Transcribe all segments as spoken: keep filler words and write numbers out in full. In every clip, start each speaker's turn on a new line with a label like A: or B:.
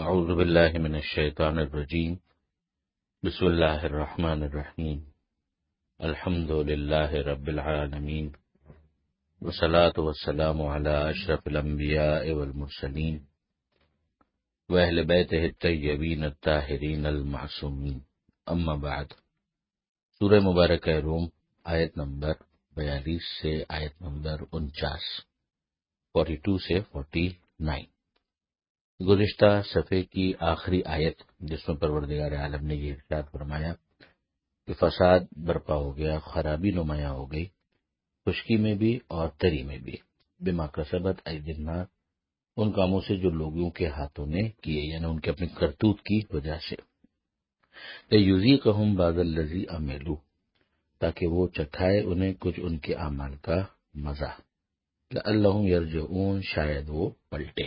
A: اعوذ باللہ من الشیطان الرجیم بسم اللہ الرحمن الرحیم الحمد للہ رب العالمین والصلاة والسلام علی اشرف الانبیاء والمرسلین واہل بیتہ الطیبین الطاہرین المعصومین، اما بعد۔ سورہ مبارکہ روم، آیت نمبر بیالیس سے آیت نمبر انچاس، فورٹی ٹو سے فورٹی نائن۔ گزشتہ صفحے کی آخری آیت جس میں پروردگار عالم نے یہ ارشاد فرمایا کہ فساد برپا ہو گیا، خرابی نمایاں ہو گئی، خشکی میں بھی اور تری میں بھی، بما کسبت ایدی الناس، ان کاموں سے جو لوگوں کے ہاتھوں نے کیے، یعنی ان کے اپنے کرتوت کی وجہ سے۔ لیذیقہم بعض الذی عملوا، تاکہ وہ چکھائے انہیں کچھ ان کے اعمال کا مزہ، لعلہم یرجعون، شاید وہ پلٹے۔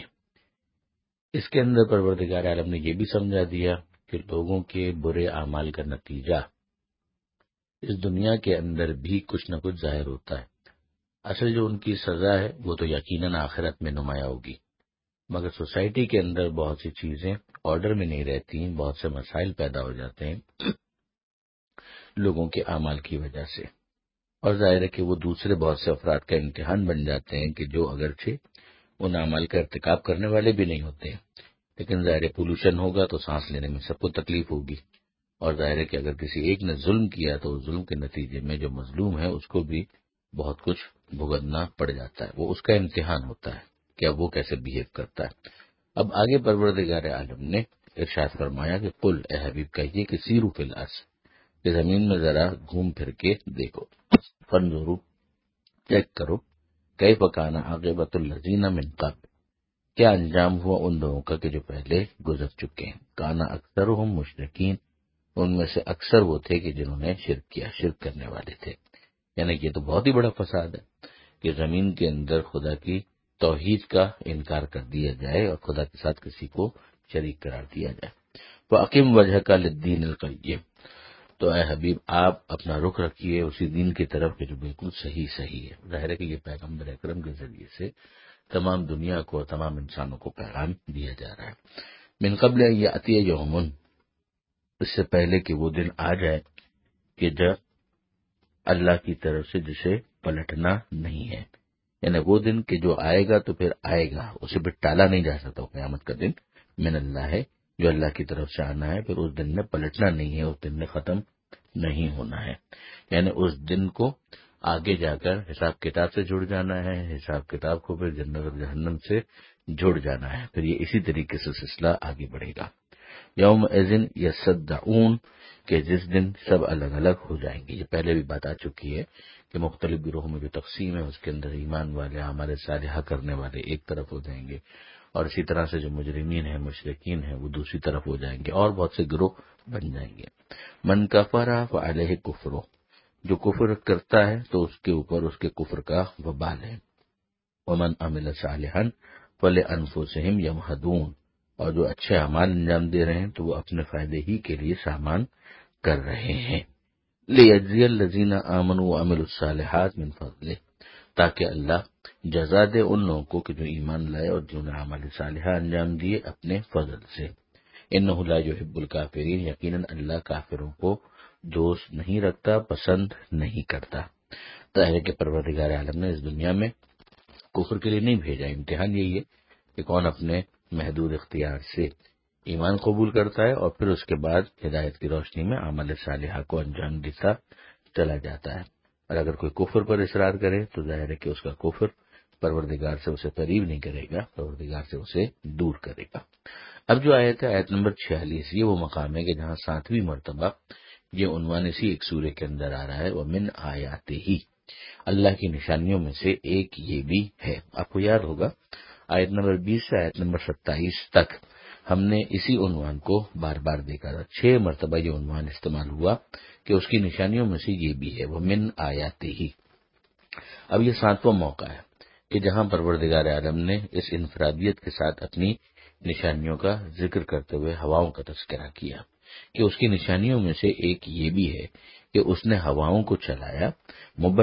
A: اس کے اندر پروردگار عالم نے یہ بھی سمجھا دیا کہ لوگوں کے برے اعمال کا نتیجہ اس دنیا کے اندر بھی کچھ نہ کچھ ظاہر ہوتا ہے۔ اصل جو ان کی سزا ہے وہ تو یقیناً آخرت میں نمایاں ہوگی، مگر سوسائٹی کے اندر بہت سی چیزیں آرڈر میں نہیں رہتی ہیں، بہت سے مسائل پیدا ہو جاتے ہیں لوگوں کے اعمال کی وجہ سے، اور ظاہر ہے کہ وہ دوسرے بہت سے افراد کا امتحان بن جاتے ہیں کہ جو اگرچہ ان اعمال کا ارتکاب کرنے والے بھی نہیں ہوتے ہیں، لیکن ظاہر پولوشن ہوگا تو سانس لینے میں سب کو تکلیف ہوگی، اور ظاہر ہے کہ اگر کسی ایک نے ظلم کیا تو ظلم کے نتیجے میں جو مظلوم ہے اس کو بھی بہت کچھ بھگتنا پڑ جاتا ہے، وہ اس کا امتحان ہوتا ہے کہ اب وہ کیسے بیہیو کرتا ہے۔ اب آگے پروردگار عالم نے ارشاد فرمایا کہ قل، اے حبیب کہیے کہ سیرو فی الارض، کہ زمین میں ذرا گھوم پھر کے دیکھو، فانظروا، چیک کرو، کیف کان عاقبۃ الذین من قبل، کیا انجام ہوا ان لوگوں کا کہ جو پہلے گزر چکے ہیں، کانا اکثرہم مشرکین، ان میں سے اکثر وہ تھے کہ جنہوں نے شرک کیا، شرک کرنے والے تھے۔ یعنی یہ تو بہت ہی بڑا فساد ہے کہ زمین کے اندر خدا کی توحید کا انکار کر دیا جائے اور خدا کے ساتھ کسی کو شریک قرار دیا جائے۔ فَأَقِمْ وَجْهَكَ لِلدِّينِ الْقَيِّمِ، تو اے حبیب آپ اپنا رخ رکھیے اسی دین کی طرف کہ جو بالکل صحیح صحیح ہے۔ ظاہر ہے کہ یہ پیغمبر اکرم کے ذریعے سے تمام دنیا کو اور تمام انسانوں کو پیغام دیا جا رہا ہے۔ من قبل ان یأتی یوم، اس سے پہلے کہ وہ دن آ جائے کہ جب اللہ کی طرف سے جسے پلٹنا نہیں ہے، یعنی وہ دن کہ جو آئے گا تو پھر آئے گا، اسے پھر ٹالا نہیں جا سکتا۔ قیامت کا دن من اللہ ہے، جو اللہ کی طرف سے آنا ہے، پھر اس دن میں پلٹنا نہیں ہے، اس دن میں ختم نہیں ہونا ہے، یعنی اس دن کو آگے جا کر حساب کتاب سے جڑ جانا ہے، حساب کتاب کو پھر جنت اور جہنم سے جڑ جانا ہے، پھر یہ اسی طریقے سے سلسلہ آگے بڑھے گا۔ یوم اذن یصدعون، کہ جس دن سب الگ الگ ہو جائیں گے۔ یہ پہلے بھی بات آ چکی ہے کہ مختلف گروہوں میں جو تقسیم ہے اس کے اندر ایمان والے، اعمال صالحہ کرنے والے ایک طرف ہو جائیں گے، اور اسی طرح سے جو مجرمین ہیں، مشرکین ہیں، وہ دوسری طرف ہو جائیں گے، اور بہت سے گروہ بن جائیں گے۔ من کفر فعلیہ کفرہ، جو کفر کرتا ہے تو اس کے اوپر اس کے کفر کا وبال ہے۔ ومن عمل صالحا فلانفسہم یمہدون، اور جو اچھے اعمال انجام دے رہے ہیں تو وہ اپنے فائدے ہی کے لیے سامان کر رہے ہیں۔ لیجزی الذین آمنوا وعملوا الصالحات من فضلہ، تاکہ اللہ جزا دے ان لوگوں کو کہ جو ایمان لائے اور جنہوں نے اعمال صالحہ انجام دیے اپنے فضل سے۔ انہ لا یحب الکافرین، یقیناً اللہ کافروں کو دوست نہیں رکھتا، پسند نہیں کرتا۔ ظاہر ہے کہ پروردگار عالم نے اس دنیا میں کفر کے لیے نہیں بھیجا، امتحان یہی ہے کہ کون اپنے محدود اختیار سے ایمان قبول کرتا ہے اور پھر اس کے بعد ہدایت کی روشنی میں عمل صالحہ کو انجام دیتا چلا جاتا ہے، اور اگر کوئی کفر پر اصرار کرے تو ظاہر ہے کہ اس کا کفر پروردگار سے اسے قریب نہیں کرے گا، پروردگار سے اسے دور کرے گا۔ اب جو آیت ہے، آیت نمبر چھیالیس، یہ وہ مقام ہے کہ جہاں ساتویں مرتبہ یہ عنوان اسی ایک سورے کے اندر آ رہا ہے، وَمِنْ آیَاتِهِ، اللہ کی نشانیوں میں سے ایک یہ بھی ہے۔ آپ کو یاد ہوگا آیت نمبر بیس سے آیت نمبر ستائیس تک ہم نے اسی عنوان کو بار بار دیکھا تھا، چھ مرتبہ یہ عنوان استعمال ہوا کہ اس کی نشانیوں میں سے یہ بھی ہے، وَمِنْ آیَاتِهِ۔ اب یہ ساتواں موقع ہے کہ جہاں پروردگار عالم نے اس انفرادیت کے ساتھ اپنی نشانیوں کا ذکر کرتے ہوئے ہواؤں کا تذکرہ کیا کہ اس کی نشانیوں میں سے ایک یہ بھی ہے کہ اس نے ہواؤں کو چلایا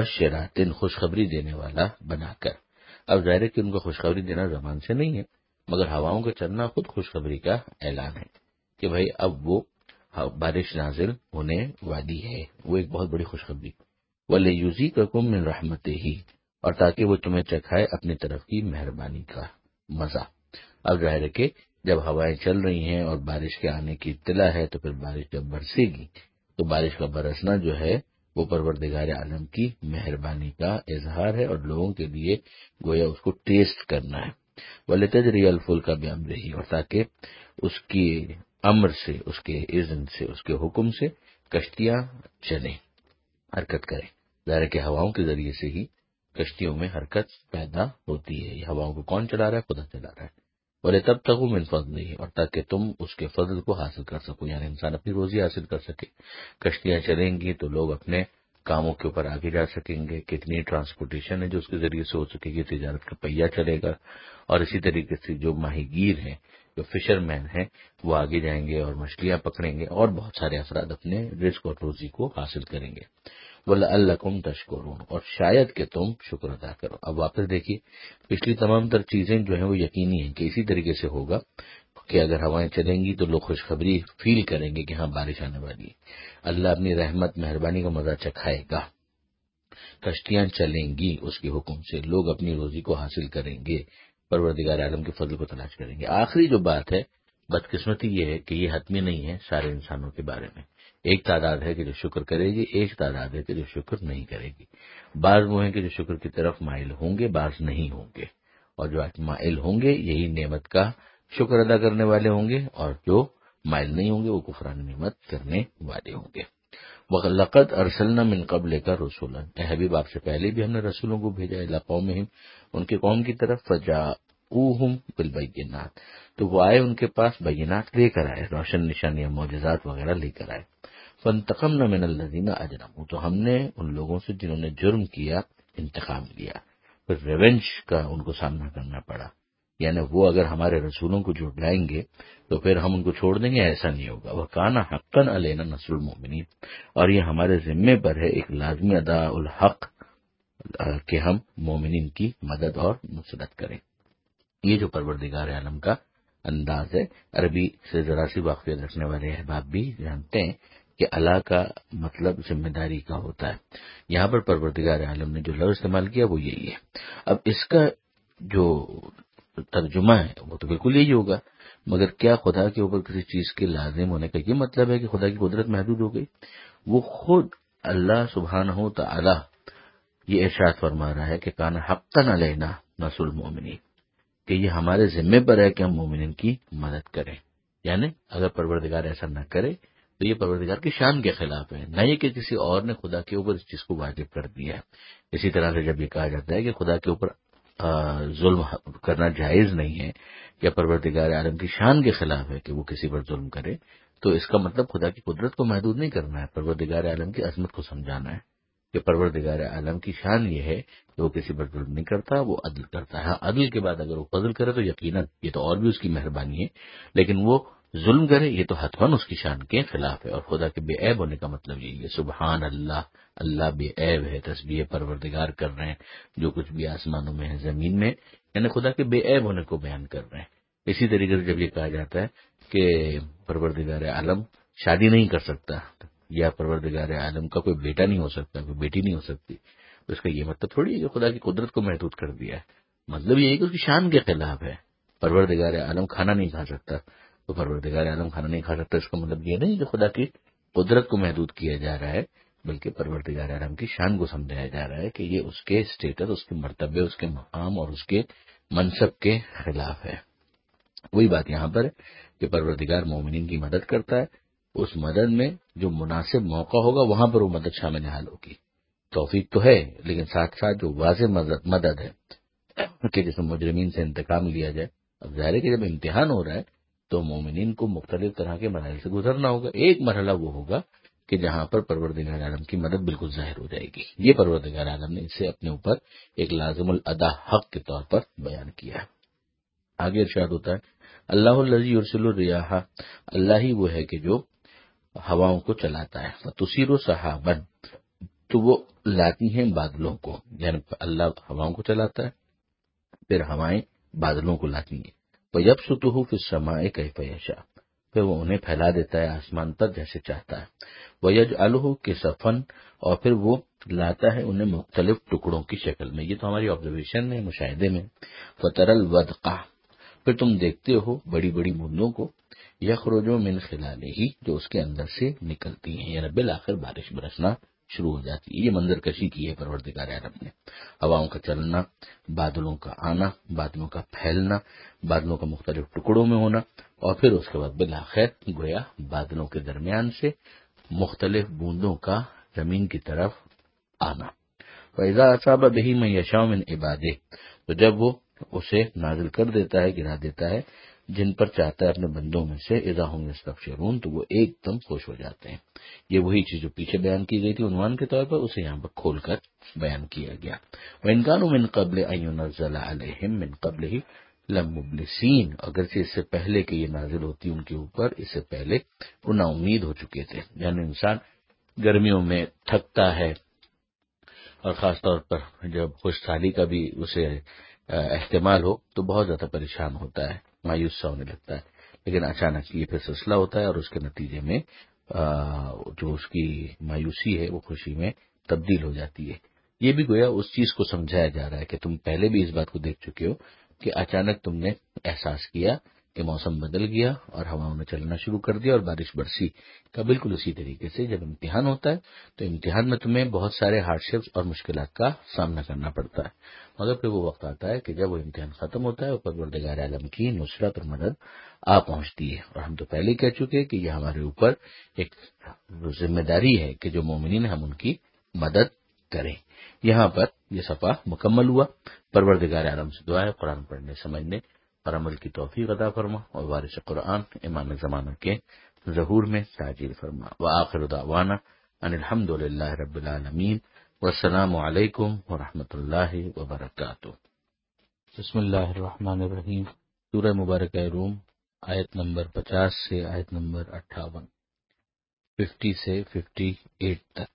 A: مبشرات، خوشخبری دینے والا بنا کر۔ اب ظاہر ہے کہ ان کو خوشخبری دینا زبان سے نہیں ہے، مگر ہواؤں کا چلنا خود خوشخبری کا اعلان ہے کہ بھائی اب وہ بارش نازل ہونے والی ہے، وہ ایک بہت بڑی خوشخبری۔ وَلِيُذِيقَكُم مِّن رَحْمَتِهِ، اور تاکہ وہ تمہیں چکھائے اپنی طرف کی مہربانی کا مزہ۔ اب ظاہر ہے کہ جب ہوائیں چل رہی ہیں اور بارش کے آنے کی اطلاع ہے تو پھر بارش جب برسے گی تو بارش کا برسنا جو ہے وہ پروردگار عالم کی مہربانی کا اظہار ہے، اور لوگوں کے لیے گویا اس کو ٹیسٹ کرنا ہے۔ وَلِتَجْرِيَ الْفُلْكَ بِأَمْرِهِ، اور تاکہ اس کی امر سے، اس کے اذن سے، اس کے حکم سے کشتیاں چلیں، حرکت کریں۔ ظاہر ہے کہ ہواؤں کے ذریعے سے ہی کشتیوں میں حرکت پیدا ہوتی ہے۔ یہ ہواؤں کو کون چلا رہا ہے؟ خدا چلا رہا ہے۔ وَلِتَبْتَغُوا مِن فَضْلِهِ، اور تاکہ تم اس کے فضل کو حاصل کر سکو، یعنی انسان اپنی روزی حاصل کر سکے۔ کشتیاں چلیں گی تو لوگ اپنے کاموں کے اوپر آگے جا سکیں گے۔ کتنی ٹرانسپورٹیشن ہے جو اس کے ذریعے سے ہو سکے گی، تجارت کا پہیہ چلے گا، اور اسی طریقے سے جو ماہی گیر ہیں، جو فشر مین ہیں، وہ آگے جائیں گے اور مچھلیاں پکڑیں گے، اور بہت سارے افراد اپنے رزق اور روزی کو حاصل کریں گے۔ وَلَعَلَّكُمْ تَشْكُرُونَ، اور شاید کہ تم شکر ادا کرو۔ اب واپس دیکھیے، پچھلی تمام تر چیزیں جو ہیں وہ یقینی ہیں کہ اسی طریقے سے ہوگا کہ اگر ہوائیں چلیں گی تو لوگ خوشخبری فیل کریں گے کہ ہاں بارش آنے والی ہے، اللہ اپنی رحمت مہربانی کا مزہ چکھائے گا، کشتیاں چلیں گی اس کے حکم سے، لوگ اپنی روزی کو حاصل کریں گے، پروردگار عالم کے فضل کو تلاش کریں گے۔ آخری جو بات ہے، بدقسمتی یہ ہے کہ یہ حتمی نہیں ہے سارے انسانوں کے بارے میں۔ ایک تعداد ہے کہ جو شکر کرے گی، ایک تعداد ہے کہ جو شکر نہیں کرے گی۔ بعض وہ ہیں کہ جو شکر کی طرف مائل ہوں گے، بعض نہیں ہوں گے، اور جو مائل ہوں گے یہی نعمت کا شکر ادا کرنے والے ہوں گے، اور جو مائل نہیں ہوں گے وہ کفران نعمت کرنے والے ہوں گے۔ وَلَقَدْ أَرْسَلْنَا مِن قَبْلِكَ رُسُلًا، اے حبیب آپ سے پہلے بھی ہم نے رسولوں کو بھیجا إِلَىٰ قَوْمِهِمْ، ان کے قوم کی طرف، فَجَاءُوهُم بِالْبَيِّنَاتِ، تو وہ آئے ان کے پاس بینات لے کر آئے، روشن نشانیاں معجزات وغیرہ لے کر آئے۔ فَانْتَقَمْنَا مِنَ الَّذِينَ أَجْرَمُوا، تو ہم نے ان لوگوں سے جنہوں نے جرم کیا انتقام لیا، پھر ریونج کا ان کو سامنا کرنا پڑا۔ یعنی وہ اگر ہمارے رسولوں کو جھٹلائیں گے تو پھر ہم ان کو چھوڑ دیں گے، ایسا نہیں ہوگا۔ وَكَانَ حَقًّا عَلَيْنَا نَصْرُ الْمُؤْمِنِينَ، اور یہ ہمارے ذمے پر ہے، ایک لازمی ادا الحق کہ ہم مومنین کی مدد اور نصرت کریں۔ یہ جو پروردگار عالم کا انداز ہے، عربی سے ذرا سی واقفیت رکھنے والے احباب بھی جانتے ہیں کہ اللہ کا مطلب ذمہ داری کا ہوتا ہے۔ یہاں پر پروردگار عالم نے جو لفظ استعمال کیا وہ یہی ہے۔ اب اس کا جو ترجمہ ہے وہ تو بالکل یہی ہوگا، مگر کیا خدا کے اوپر کسی چیز کے لازم ہونے کا یہ مطلب ہے کہ خدا کی قدرت محدود ہو گئی؟ وہ خود اللہ سبحانہ و تعالی یہ ارشاد فرما رہا ہے کہ کان حقا علینا نصر المؤمنین، کہ یہ ہمارے ذمے پر ہے کہ ہم مومنین کی مدد کریں۔ یعنی اگر پروردگار ایسا نہ کرے تو یہ پروردگار کی شان کے خلاف ہے، نہ یہ کہ کسی اور نے خدا کے اوپر اس چیز کو واجب کر دیا ہے۔ اسی طرح سے جب یہ کہا جاتا ہے کہ خدا کے اوپر ظلم کرنا جائز نہیں ہے یا پروردگار عالم کی شان کے خلاف ہے کہ وہ کسی پر ظلم کرے، تو اس کا مطلب خدا کی قدرت کو محدود نہیں کرنا ہے، پروردگار عالم کی عظمت کو سمجھانا ہے کہ پروردگار عالم کی شان یہ ہے کہ وہ کسی پر ظلم نہیں کرتا، وہ عدل کرتا ہے۔ عدل کے بعد اگر وہ فضل کرے تو یقیناً یہ تو اور بھی اس کی مہربانی ہے، لیکن وہ ظلم کرے یہ تو حتماً اس کی شان کے خلاف ہے۔ اور خدا کے بے عیب ہونے کا مطلب یہی ہے، سبحان اللہ، اللہ بے عیب ہے، تسبیح پروردگار کر رہے ہیں، جو کچھ بھی آسمانوں میں ہے زمین میں، یعنی خدا کے بے عیب ہونے کو بیان کر رہے ہیں۔ اسی طریقے سے جب یہ کہا جاتا ہے کہ پروردگار عالم شادی نہیں کر سکتا یا پروردگار عالم کا کوئی بیٹا نہیں ہو سکتا، کوئی بیٹی نہیں ہو سکتی، تو اس کا یہ مطلب تھوڑی ہے کہ خدا کی قدرت کو محدود کر دیا ہے، مطلب یہ ہے کہ اس کی شان کے خلاف ہے۔ پروردگار عالم کھانا نہیں کھا سکتا تو پروردگار عالم کھانا نہیں کھا سکتا، اس کا مطلب یہ نہیں کہ خدا کی قدرت کو محدود کیا جا رہا ہے، بلکہ پروردگار عالم کی شان کو سمجھایا جا رہا ہے کہ یہ اس کے اسٹیٹس، اس کے مرتبے، اس کے مقام اور اس کے منصب کے خلاف ہے۔ وہی بات یہاں پر ہے کہ پروردگار مومنین کی مدد کرتا ہے، اس مدد میں جو مناسب موقع ہوگا وہاں پر وہ مدد شامل حال ہوگی۔ توفیق تو ہے لیکن ساتھ ساتھ جو واضح مدد ہے کہ جس میں مجرمین سے انتقام لیا جائے۔ اب ظاہر ہے کہ جب امتحان ہو رہا ہے تو مومنین کو مختلف طرح کے مراحل سے گزرنا ہوگا۔ ایک مرحلہ وہ ہوگا کہ جہاں پر پروردگار عالم کی مدد بالکل ظاہر ہو جائے گی، یہ پروردگار عالم نے اسے اپنے اوپر ایک لازم الادا حق کے طور پر بیان کیا ہے۔ آگے ارشاد ہوتا ہے اللہ الذی یرسل الرياح، اللہ ہی وہ ہے کہ جو ہواؤں کو چلاتا ہے، فتثیر سحابا، تو وہ لاتی ہیں بادلوں کو، یعنی اللہ ہواؤں کو چلاتا ہے پھر ہوائیں بادلوں کو لاتی ہیں، وَيَبْسُطُهُ فِي السَّمَاءِ كَيْفَ يَشَاءُ، پھر وہ انہیں پھیلا دیتا ہے آسمان پر جیسے چاہتا ہے. وَيَجْعَلُهُ كِسَفًا، اور پھر وہ لاتا ہے انہیں مختلف ٹکڑوں کی شکل میں. یہ تو ہماری آبزرویشن ہے، مشاہدے میں. فَتَرَى الْوَدْقَ، پھر تم دیکھتے ہو بڑی بڑی بوندوں کو، یخرج من خلالہ، جو اس کے اندر سے نکلتی ہیں، یعنی بالآخر بارش برسنا شروع ہو جاتی ہے. یہ منظر کشی کی ہے پروردگار عالم نے. ہواؤں کا چلنا، بادلوں کا آنا، بادلوں کا پھیلنا، بادلوں کا مختلف ٹکڑوں میں ہونا، اور پھر اس کے بعد بالآخر گویا بادلوں کے درمیان سے مختلف بوندوں کا زمین کی طرف آنا. فَإِذَا أَصَابَ بِهِ مَن يَشَاءُ مِنْ عِبَادِهِ، تو جب وہ اسے نازل کر دیتا ہے، گرا دیتا ہے جن پر چاہتا ہے اپنے بندوں میں سے، اذا هم يستبشرون، تو وہ ایک دم خوش ہو جاتے ہیں. یہ وہی چیز جو پیچھے بیان کی گئی تھی عنوان کے طور پر، اسے یہاں پر کھول کر بیان کیا گیا. وَإِنْ كَانُوا مِنْ قَبْلِ أَن يُنَزَّلَ عَلَيْهِمْ مِنْ قَبْلِهِ لَمُبْلِسِينَ، اگرچہ اس سے پہلے کہ یہ نازل ہوتی ان کے اوپر، اس سے پہلے وہ نا امید ہو چکے تھے. یعنی انسان گرمیوں میں تھکتا ہے، اور خاص طور پر جب خوش سالی کا بھی اسے احتمال ہو تو بہت زیادہ پریشان ہوتا ہے، مایوس سا ہونے لگتا ہے. لیکن اچانک یہ پھر سلسلہ ہوتا ہے، اور اس کے نتیجے میں جو اس کی مایوسی ہے وہ خوشی میں تبدیل ہو جاتی ہے. یہ بھی گویا اس چیز کو سمجھایا جا رہا ہے کہ تم پہلے بھی اس بات کو دیکھ چکے ہو کہ اچانک تم نے احساس کیا کہ موسم بدل گیا اور ہواؤں نے چلنا شروع کر دیا اور بارش برسی. کا بالکل اسی طریقے سے جب امتحان ہوتا ہے تو امتحان میں تمہیں بہت سارے ہارڈ شپس اور مشکلات کا سامنا کرنا پڑتا ہے، مگر پھر وہ وقت آتا ہے کہ جب وہ امتحان ختم ہوتا ہے اور پروردگار عالم کی نصرت اور مدد آ پہنچتی ہے. اور ہم تو پہلے ہی کہہ چکے کہ یہ ہمارے اوپر ایک ذمہ داری ہے کہ جو مومنین ہم ان کی مدد کریں. یہاں پر یہ صفحہ مکمل ہوا. پروردگار عالم سے دعا ہے قرآن پڑھنے سمجھنے اور عمل کی توفیق عطا فرما، اور وارث قرآن امام زمانہ کے ظہور میں تاجیل فرما. وآخر دعوانا ان الحمد للہ رب العالمین، والسلام علیکم ورحمۃ اللہ وبرکاتہ. بسم اللہ الرحمن الرحیم. سورہ مبارکہ روم، آیت نمبر پچاس سے آیت نمبر اٹھاون، ففٹی سے ففٹی ایٹ تک.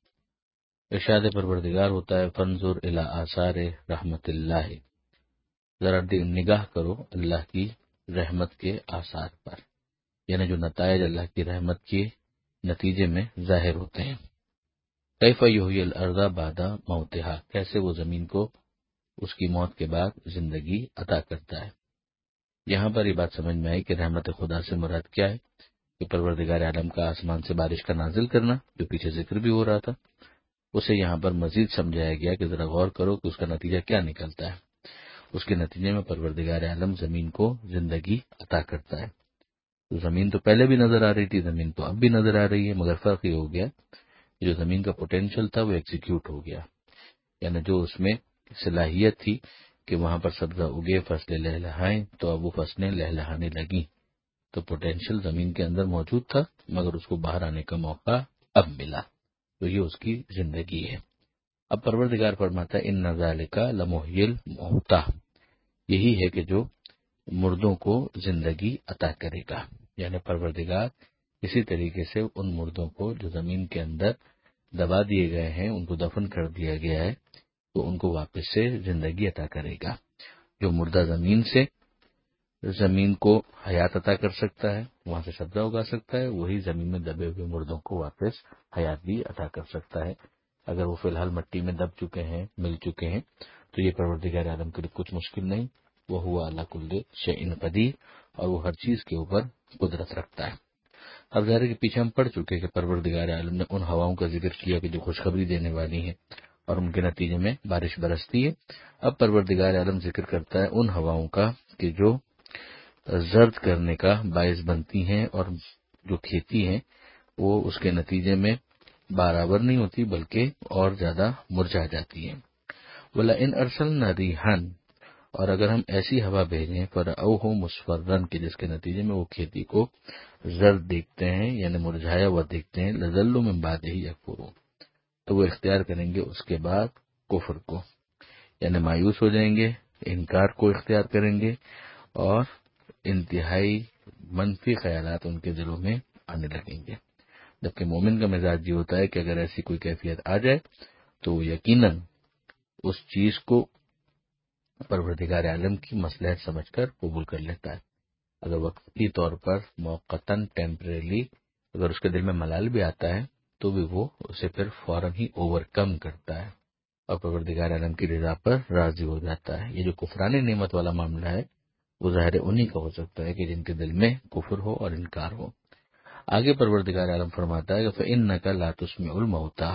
A: ارشاد پروردگار ہوتا ہے فانظر الی آثار رحمت اللہ، ذرا نگاہ کرو اللہ کی رحمت کے آثار پر، یعنی جو نتائج اللہ کی رحمت کے نتیجے میں ظاہر ہوتے ہیں. کیف یحیی الارض بعد موتها، کیسے وہ زمین کو اس کی موت کے بعد زندگی عطا کرتا ہے. یہاں پر یہ بات سمجھ میں آئی کہ رحمت خدا سے مراد کیا ہے، کہ پروردگار عالم کا آسمان سے بارش کا نازل کرنا، جو پیچھے ذکر بھی ہو رہا تھا، اسے یہاں پر مزید سمجھایا گیا کہ ذرا غور کرو کہ اس کا نتیجہ کیا نکلتا ہے. اس کے نتیجے میں پروردگار عالم زمین کو زندگی عطا کرتا ہے. تو زمین تو پہلے بھی نظر آ رہی تھی، زمین تو اب بھی نظر آ رہی ہے، مگر فرق یہ ہو گیا جو زمین کا پوٹینشیل تھا وہ ایگزیکیوٹ ہو گیا. یعنی جو اس میں صلاحیت تھی کہ وہاں پر سبزہ اگے، فصلیں لہلہائیں، تو اب وہ فصلیں لہلہانے لگیں. تو پوٹینشیل زمین کے اندر موجود تھا، مگر اس کو باہر آنے کا موقع اب ملا. تو یہ اس کی زندگی ہے. اب پروردگار فرماتا ہے ان ذالک لمحیی الموتیٰ، یہی ہے کہ جو مردوں کو زندگی عطا کرے گا. یعنی پروردگار اسی طریقے سے ان مردوں کو جو زمین کے اندر دبا دیے گئے ہیں، ان کو دفن کر دیا گیا ہے، تو ان کو واپس سے زندگی عطا کرے گا. جو مردہ زمین سے زمین کو حیات عطا کر سکتا ہے، وہاں سے سبزہ اگا سکتا ہے، وہی زمین میں دبے ہوئے مردوں کو واپس حیات بھی عطا کر سکتا ہے. اگر وہ فی الحال مٹی میں دب چکے ہیں، مل چکے ہیں، تو یہ پروردگار عالم کے لیے کچھ مشکل نہیں. وہ ہوا علی کل شیء قدیر، اور وہ ہر چیز کے اوپر قدرت رکھتا ہے. اب ظاہر کے پیچھے ہم پڑھ چکے کہ پروردگار عالم نے ان ہواؤں کا ذکر کیا کہ جو خوشخبری دینے والی ہیں اور ان کے نتیجے میں بارش برستی ہے. اب پروردگار عالم ذکر کرتا ہے ان ہواؤں کا کہ جو زرد کرنے کا باعث بنتی ہیں، اور جو کھیتی ہیں وہ اس کے نتیجے میں برابر نہیں ہوتی بلکہ اور زیادہ مرجھا جاتی ہیں. وَلَئِنْ أَرْسَلْنَا رِيحًا، اور اگر ہم ایسی ہوا بھیجیں فَرَأَوْهُ مُصْفَرًّا، کہ جس کے نتیجے میں وہ کھیتی کو زرد دیکھتے ہیں، یعنی مرجھایا ہوا دیکھتے ہیں، لَظَلُّوا مِن بَعْدِهِ يَكْفُرُونَ، تو وہ اختیار کریں گے اس کے بعد کفر کو، یعنی مایوس ہو جائیں گے، انکار کو اختیار کریں گے، اور انتہائی منفی خیالات ان کے دلوں میں آنے لگیں گے. جبکہ مومن کا مزاج یہ ہوتا ہے کہ اگر ایسی کوئی کیفیت آ جائے تو وہ یقیناً اس چیز کو پروردگار عالم کی مصلحت سمجھ کر قبول کر لیتا ہے. اگر وقتی طور پر موقتاً ٹیمپریلی اگر اس کے دل میں ملال بھی آتا ہے تو بھی وہ اسے پھر فوراً ہی اوور کم کرتا ہے اور پروردگار عالم کی رضا پر راضی ہو جاتا ہے. یہ جو کفرانی نعمت والا معاملہ ہے وہ ظاہر انہی کا ہو سکتا ہے کہ جن کے دل میں کفر ہو اور انکار ہو. آگے پروردگار عالم فرماتا ہے کہ فَإِنَّكَ لَا تُسْمِعُ الْمَوْتَى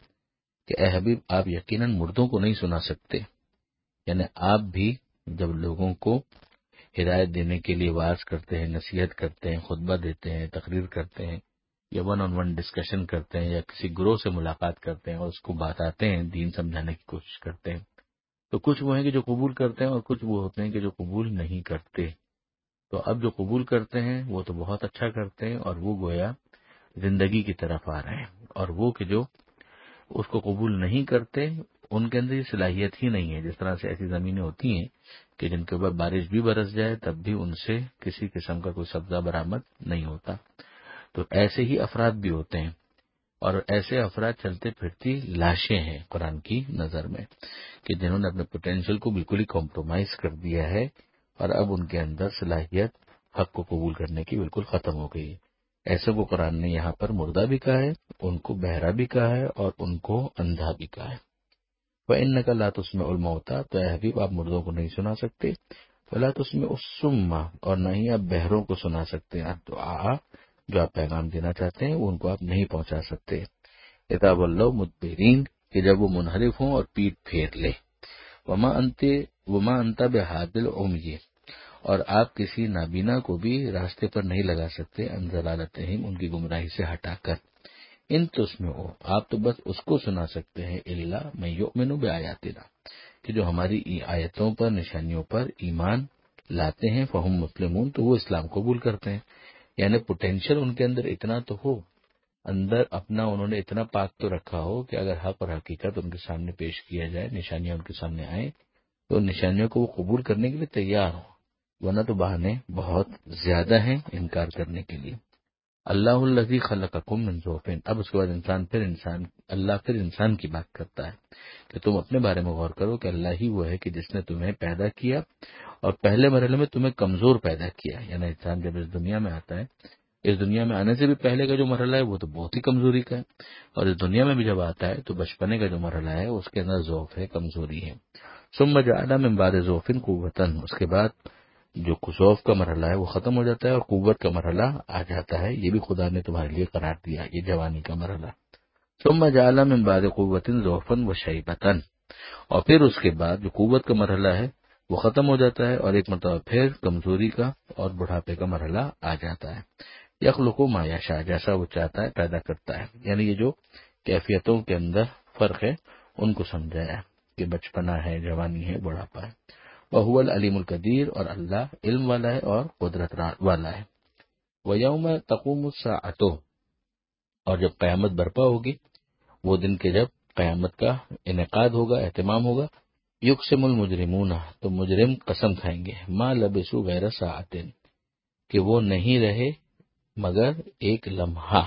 A: کہ اے حبیب آپ یقیناً مردوں کو نہیں سنا سکتے. یعنی آپ بھی جب لوگوں کو ہدایت دینے کے لیے واعظ کرتے ہیں، نصیحت کرتے ہیں، خطبہ دیتے ہیں، تقریر کرتے ہیں یا ون آن ون ڈسکشن کرتے ہیں یا کسی گروہ سے ملاقات کرتے ہیں اور اس کو بتاتے ہیں، دین سمجھانے کی کوشش کرتے ہیں، تو کچھ وہ ہیں کہ جو قبول کرتے ہیں اور کچھ وہ ہوتے ہیں کہ جو قبول نہیں کرتے. تو اب جو قبول کرتے ہیں وہ تو بہت اچھا کرتے ہیں اور وہ گویا زندگی کی طرف آ رہے ہیں، اور وہ کہ جو اس کو قبول نہیں کرتے ان کے اندر یہ صلاحیت ہی نہیں ہے. جس طرح سے ایسی زمینیں ہوتی ہیں کہ جن کے اوپر بارش بھی برس جائے تب بھی ان سے کسی قسم کا کوئی سبزہ برآمد نہیں ہوتا. تو ایسے ہی افراد بھی ہوتے ہیں اور ایسے افراد چلتے پھرتی لاشیں ہیں قرآن کی نظر میں کہ جنہوں نے اپنے پوٹینشیل کو بالکل ہی کمپرومائز کر دیا ہے اور اب ان کے اندر صلاحیت حق کو قبول کرنے کی بالکل ختم ہو گئی ہے. ایسے کو قرآن نے یہاں پر مردہ بھی کہا ہے، ان کو بہرا بھی کہا ہے اور ان کو اندھا بھی کہا ہے. وَإِنَّكَ لَا تُسْمِعُ الْمَوْتَى تو اے حبیب آپ مردوں کو نہیں سنا سکتے. وَلَا تُسْمِعُ الصُّمَّ اور نہ ہی آپ بہروں کو سنا سکتے ہیں. دعا جو آپ پیغام دینا چاہتے ہیں وہ ان کو آپ نہیں پہنچا سکتے. اِذَا وَلَّوْا مُدْبِرِينَ کہ جب وہ منحرف ہوں اور پیٹ پھیر لے. وَمَا أَنْتَ وَمَا أَنْتَ بِهَادِ الْعُمْيِ اور آپ کسی نابینا کو بھی راستے پر نہیں لگا سکتے عن ضلالتہم ان کی گمراہی سے ہٹا کر. ان تسمعوا آپ تو بس اس کو سنا سکتے ہیں الا من یؤمن بآیاتنا کہ جو ہماری آیتوں پر نشانیوں پر ایمان لاتے ہیں فہم مسلمون تو وہ اسلام قبول کرتے ہیں. یعنی پوٹینشیل ان کے اندر اتنا تو ہو، اندر اپنا انہوں نے اتنا پاک تو رکھا ہو کہ اگر حق اور حقیقت ان کے سامنے پیش کیا جائے، نشانیاں ان کے سامنے آئیں تو ان نشانیوں کو وہ قبول کرنے کے لیے تیار ہوں، ورنہ تو بہانے بہت زیادہ ہیں انکار کرنے کے لیے. اللہ الذی خلقکم من ضعف اب اس کے بعد انسان پھر انسان اللہ پھر انسان کی بات کرتا ہے کہ تم اپنے بارے میں غور کرو کہ اللہ ہی وہ ہے کہ جس نے تمہیں پیدا کیا اور پہلے مرحلے میں تمہیں کمزور پیدا کیا. یعنی انسان جب اس دنیا میں آتا ہے، اس دنیا میں آنے سے بھی پہلے کا جو مرحلہ ہے وہ تو بہت ہی کمزوری کا ہے، اور اس دنیا میں بھی جب آتا ہے تو بچپنے کا جو مرحلہ ہے اس کے اندر ضعف ہے، کمزوری ہے. ثم جعل من بعد ضعف قوة اس کے بعد جو ضعف کا مرحلہ ہے وہ ختم ہو جاتا ہے اور قوت کا مرحلہ آ جاتا ہے. یہ بھی خدا نے تمہارے لیے قرار دیا، یہ جوانی کا مرحلہ. ثم جعل من بعد قوة ضعفا وشیبة اور پھر اس کے بعد جو قوت کا مرحلہ ہے وہ ختم ہو جاتا ہے اور ایک مرتبہ پھر کمزوری کا اور بڑھاپے کا مرحلہ آ جاتا ہے. یخلق ما یشاء جیسا وہ چاہتا ہے پیدا کرتا ہے. یعنی یہ جو کیفیتوں کے اندر فرق ہے ان کو سمجھایا کہ بچپنا ہے، جوانی ہے، بڑھاپا ہے. وَهُوَ الْعَلِيمُ الْقَدِيرُ اور اللہ علم والا ہے اور قدرت والا ہے. وَيَوْمَ تَقُومُ السَّاعَةُ اور جب قیامت برپا ہوگی، وہ دن کے جب قیامت کا انعقاد ہوگا، اہتمام ہوگا، یقسم المجرمون تو مجرم قسم کھائیں گے ما لبثوا غیر ساعۃ کہ وہ نہیں رہے مگر ایک لمحہ.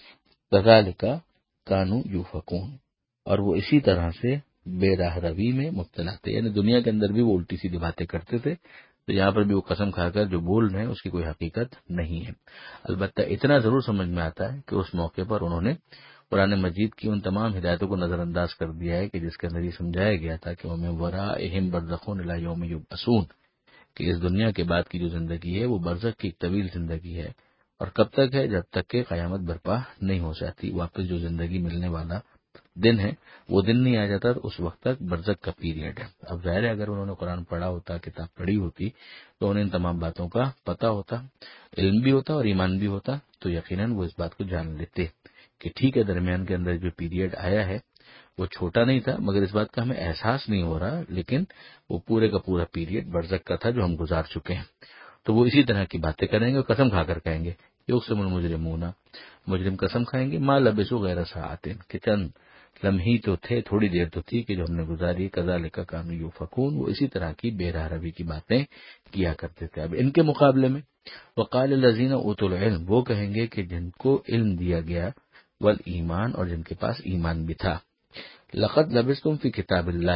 A: کذالک کانوا یؤفکون اور وہ اسی طرح سے بے راہ روی میں مبتلا تھے. یعنی دنیا کے اندر بھی وہ الٹی سیدھی باتیں کرتے تھے، تو یہاں پر بھی وہ قسم کھا کر جو بول رہے ہیں اس کی کوئی حقیقت نہیں ہے. البتہ اتنا ضرور سمجھ میں آتا ہے کہ اس موقع پر انہوں نے قرآن مجید کی ان تمام ہدایتوں کو نظر انداز کر دیا ہے کہ جس کے اندر یہ سمجھایا گیا تھا کہ وَمِن وَرَائِهِم بَرْزَخٌ إِلَىٰ يَوْمِ يُبْعَثُونَ کہ اس دنیا کے بعد کی جو زندگی ہے وہ برزخ کی ایک طویل زندگی ہے، اور کب تک ہے؟ جب تک کہ قیامت برپا نہیں ہو جاتی. واپس جو زندگی ملنے والا دن ہے وہ دن نہیں آ جاتا، تو اس وقت تک برزخ کا پیریڈ ہے. اب ظاہر ہے اگر انہوں نے قرآن پڑھا ہوتا، کتاب پڑھی ہوتی تو انہیں ان تمام باتوں کا پتہ ہوتا، علم بھی ہوتا اور ایمان بھی ہوتا، تو یقیناً وہ اس بات کو جان لیتے کہ ٹھیک ہے درمیان کے اندر جو پیریڈ آیا ہے وہ چھوٹا نہیں تھا مگر اس بات کا ہمیں احساس نہیں ہو رہا، لیکن وہ پورے کا پورا پیریڈ برزخ کا تھا جو ہم گزار چکے ہیں. تو وہ اسی طرح کی باتیں کریں گے اور قسم کھا کر کہیں گے یقسم المجرمون مجرم قسم کھائیں گے ما لبثوا غیر ساعۃ کہ چند لمحی تو تھے، تھوڑی دیر تو تھی کہ جو ہم نے گزاری. کذالک کانوا یؤفکون وہ اسی طرح کی بے راہ روی کی باتیں کیا کرتے تھے. اب ان کے مقابلے میں وقال الذین اوتوا العلم وہ کہیں گے کہ جن کو علم دیا گیا والایمان اور جن کے پاس ایمان بھی تھا لقد لبثتم فی کتاب اللہ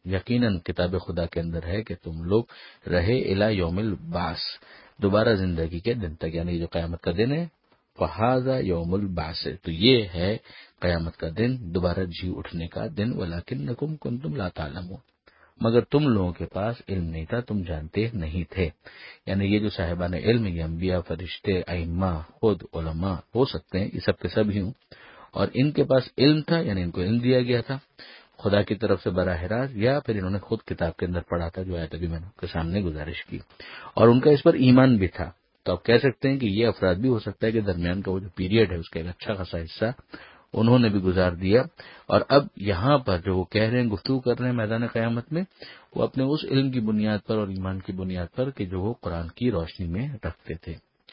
A: یقیناً کتاب خدا کے اندر ہے کہ تم لوگ رہے الی یوم البعث، دوبارہ زندگی کے دن تک، یعنی جو قیامت کا دن ہے، فہذا یوم البعث، تو یہ ہے قیامت کا دن، دوبارہ جی اٹھنے کا دن، ولکنکم کنتم لا تعلمون، مگر تم لوگوں کے پاس علم نہیں تھا، تم جانتے نہیں تھے۔ یعنی یہ جو صاحبان علم، یہ انبیاء، فرشتے، ائمہ، خود علماء ہو سکتے ہیں، یہ سب کے سب ہی ہوں، اور ان کے پاس علم تھا، یعنی ان کو علم دیا گیا تھا خدا کی طرف سے براہ راست، یا پھر انہوں نے خود کتاب کے اندر پڑھا تھا، جو آیت ابھی میں نے آپ کے سامنے گزارش کی، اور ان کا اس پر ایمان بھی تھا۔ تو آپ کہہ سکتے ہیں کہ یہ افراد بھی ہو سکتا ہے کہ درمیان کا وہ جو پیریڈ ہے اس کا ایک اچھا خاصا حصہ انہوں نے بھی گزار دیا، اور اب یہاں پر جو وہ کہہ رہے ہیں، گفتگو کر رہے ہیں میدان قیامت میں، وہ اپنے اس علم کی بنیاد پر اور ایمان کی بنیاد پر کہ جو وہ قرآن کی روشنی میں رکھتے تھے۔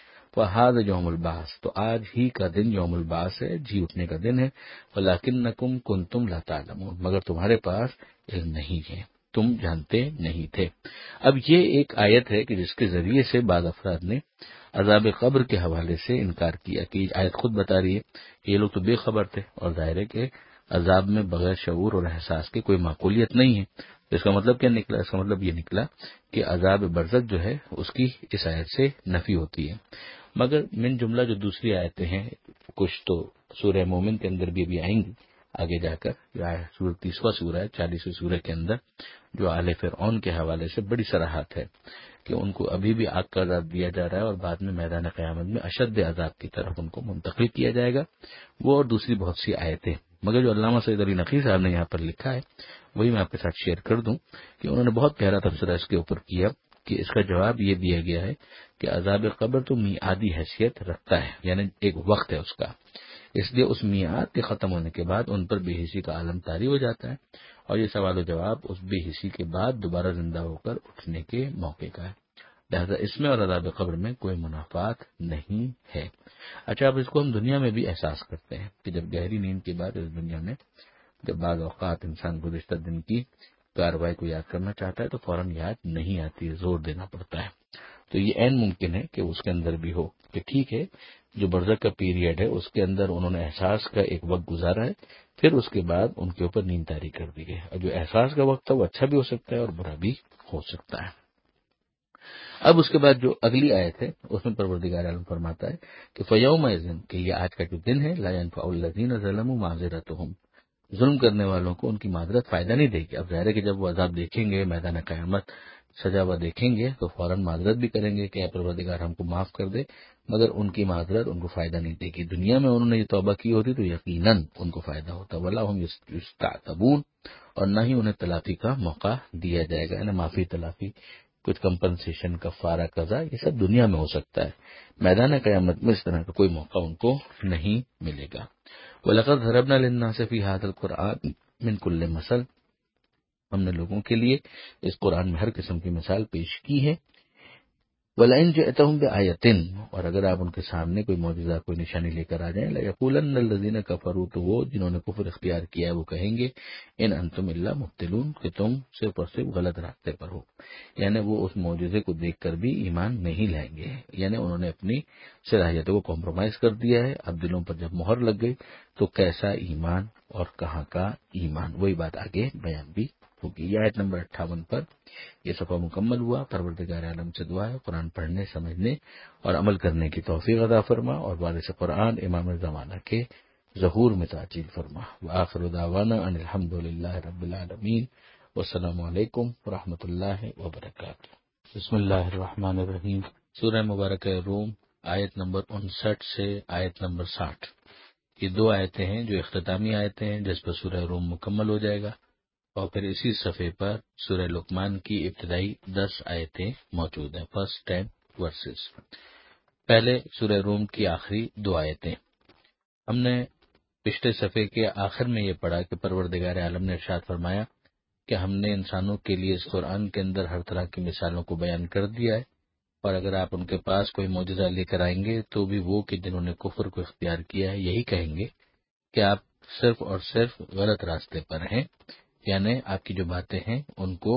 A: فہذا یوم البعث، تو آج ہی کا دن یوم البعث ہے، جی اٹھنے کا دن ہے، ولکنکم کنتم لا تعلمون، مگر تمہارے پاس علم نہیں ہے، تم جانتے نہیں تھے۔ اب یہ ایک آیت ہے کہ جس کے ذریعے سے بعض افراد نے عذاب قبر کے حوالے سے انکار کیا، کہ آیت خود بتا رہی ہے کہ یہ لوگ تو بے خبر تھے، اور ظاہر ہے کہ عذاب میں بغیر شعور اور احساس کے کوئی معقولیت نہیں ہے۔ اس کا مطلب کیا نکلا؟ اس کا مطلب یہ نکلا کہ عذاب برزخ جو ہے اس کی اس آیت سے نفی ہوتی ہے، مگر من جملہ جو دوسری آیتیں ہیں، کچھ تو سورہ مومن کے اندر بھی ابھی آئیں گی آگے جا کر، سورہ تیسواں سورہ ہے، چالیسویں سورہ کے اندر، جو آل فرعون کے حوالے سے بڑی صراحت ہے کہ ان کو ابھی بھی آگ کا عذاب دیا جا رہا ہے، اور بعد میں میدان قیامت میں اشد عذاب کی طرف ان کو منتقل کیا جائے گا، وہ اور دوسری بہت سی آیتیں۔ مگر جو علامہ سید علی نقوی صاحب نے یہاں پر لکھا ہے وہی میں آپ کے ساتھ شیئر کر دوں، کہ انہوں نے بہت پیارا تبصرہ اس کے اوپر کیا، کہ اس کا جواب یہ دیا گیا ہے کہ عذاب قبر تو میعادی حیثیت رکھتا ہے، یعنی ایک وقت ہے اس کا، اس لیے اس میعاد کے ختم ہونے کے بعد ان پر بے حسی کا عالم طاری ہو جاتا ہے، اور یہ سوال و جواب اس بے حسی کے بعد دوبارہ زندہ ہو کر اٹھنے کے موقع کا ہے، لہذا اس میں اور عذاب قبر میں کوئی منافات نہیں ہے۔ اچھا، اب اس کو ہم دنیا میں بھی احساس کرتے ہیں کہ جب گہری نیند کے بعد اس دنیا میں جب بعض اوقات انسان گزشتہ دن کی کارروائی کو یاد کرنا چاہتا ہے تو فوراً یاد نہیں آتی ہے، زور دینا پڑتا ہے، تو یہ عین ممکن ہے کہ اس کے اندر بھی ہو کہ ٹھیک ہے، جو برزخ کا پیریڈ ہے اس کے اندر انہوں نے احساس کا ایک وقت گزارا ہے، پھر اس کے بعد ان کے اوپر نیند طاری کر دی گئی، اور جو احساس کا وقت ہے وہ اچھا بھی ہو سکتا ہے اور برا بھی ہو سکتا ہے۔ اب اس کے بعد جو اگلی آیت ہے اس میں پروردگار عالم فرماتا ہے کہ فَيَوْمَئِذٍ، کہ یہ آج کا جو دن ہے، لَا يَنفَعُ الَّذِينَ ظَلَمُوا مَعْذِرَتُهُمْ، ظلم کرنے والوں کو ان کی معذرت فائدہ نہیں دے گی۔ اب ظاہر ہے کہ جب وہ عذاب دیکھیں گے، میدان قیامت سجا ہوا دیکھیں گے، تو فوراً معذرت بھی کریں گے کہ اے پروردگار ہم کو معاف کر دے، مگر ان کی معذرت ان کو فائدہ نہیں دے گی۔ دنیا میں انہوں نے یہ توبہ کی ہوتی تو یقیناً ان کو فائدہ ہوتا، وَلَا هُمْ يُسْتَعْتَبُونَ، اور نہ ہی انہیں تلافی کا موقع دیا جائے گا، یعنی معافی تلافی، کچھ کمپنسیشن، کفارہ، قضا، یہ سب دنیا میں ہو سکتا ہے، میدان قیامت میں اس طرح کا کوئی موقع ان کو نہیں ملے گا۔ وَلَقَدْ ضَرَبْنَا لِلنَّاسِ فِي هَٰذَا الْقُرْآنِ مِن كُلِّ مَثَلٍ، ہم نے لوگوں کے لیے اس قرآن میں ہر قسم کی مثال پیش کی ہے۔ وَلَئِن جِئْتَهُم بِآيَةٍ، اور اگر آپ ان کے سامنے کوئی معجزہ، کوئی نشانی لے کر آ جائیں، لَيَقُولَنَّ الَّذِينَ كَفَرُوا، تو وہ جنہوں نے کفر اختیار کیا ہے وہ کہیں گے ان انتم الا مبتلون، کہ تم صرف اور صرف غلط راستے پر ہو، یعنی وہ اس معجزے کو دیکھ کر بھی ایمان نہیں لائیں گے، یعنی انہوں نے اپنی صلاحیتوں کو کمپرومائز کر دیا ہے، اب دلوں پر جب مہر لگ گئی تو کیسا ایمان اور کہاں کا ایمان، وہی بات آگے بیان بھی ہوگی۔ یہ آیت نمبر اٹھاون پر یہ صفحہ مکمل ہوا۔ پروردگار عالم سے دعا ہے قرآن پڑھنے، سمجھنے اور عمل کرنے کی توفیق عطا فرما، اور وارث قرآن امام زمانہ کے ظہور میں تعجیل فرما۔ وآخر دعوانا ان الحمد للہ رب العالمین، والسلام علیکم ورحمۃ اللہ وبرکاتہ۔ بسم اللہ الرحمن الرحیم۔ سورہ مبارکہ روم، آیت نمبر انسٹھ سے آیت نمبر ساٹھ، یہ دو آیتیں ہیں جو اختتامی آیتیں ہیں جس پر سورہ روم مکمل ہو جائے گا، اور پھر اسی صفحے پر سورہ لقمان کی ابتدائی دس آیتیں موجود ہیں، فرسٹ ٹین ورسز۔ پہلے سورہ روم کی آخری دو آیتیں ہم نے پچھلے صفحے کے آخر میں یہ پڑھا کہ پروردگار عالم نے ارشاد فرمایا کہ ہم نے انسانوں کے لیے اس قرآن کے اندر ہر طرح کی مثالوں کو بیان کر دیا ہے، اور اگر آپ ان کے پاس کوئی معجزہ لے کر آئیں گے تو بھی وہ کہ جنہوں نے کفر کو اختیار کیا ہے یہی کہیں گے کہ آپ صرف اور صرف غلط راستے پر ہیں، یعنی آپ کی جو باتیں ہیں ان کو